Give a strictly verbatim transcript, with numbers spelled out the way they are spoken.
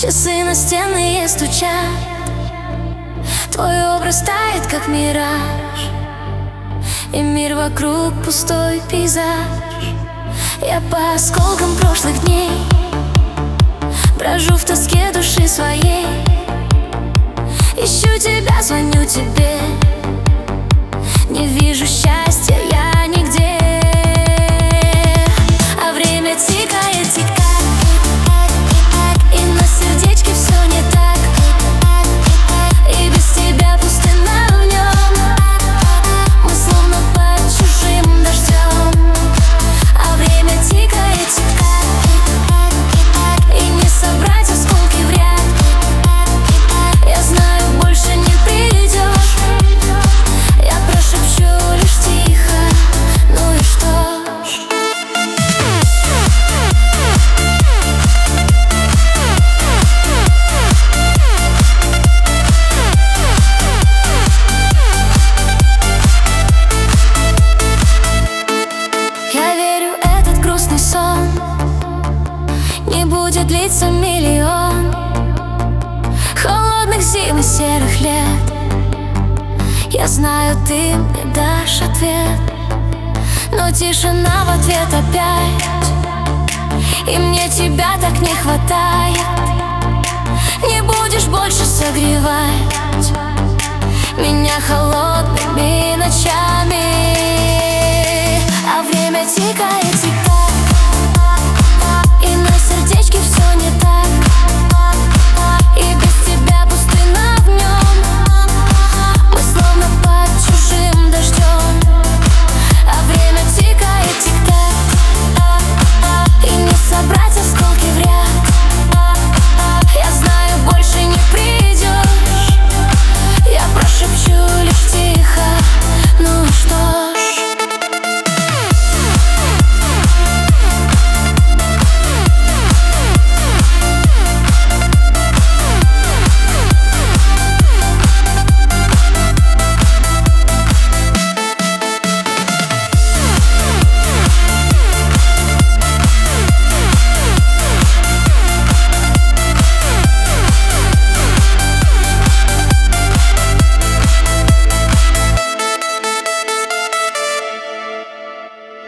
Часы настенные стучат, твой образ тает, как мираж, и мир вокруг пустой пейзаж. Я по осколкам прошлых дней брожу в тоске души своей. Ищу тебя, звоню тебе, не вижу счастья я нигде. А время тикает, тикает, и на сердечке все не так, и без тебя пустына в нем. Мы словно под чужим дождем. А время тикает, тикает, и не собрать осколки в ряд. Я знаю, больше не придешь. Я прошепчу лишь тихо, ну и что ж. Я верю, этот грустный сон не будет длиться миллион холодных зим и серых лет. Я знаю, ты мне дашь ответ, но тишина в ответ опять, и мне тебя так не хватает. Не будешь больше согревать меня холодными ночами. А время тикает, тикает,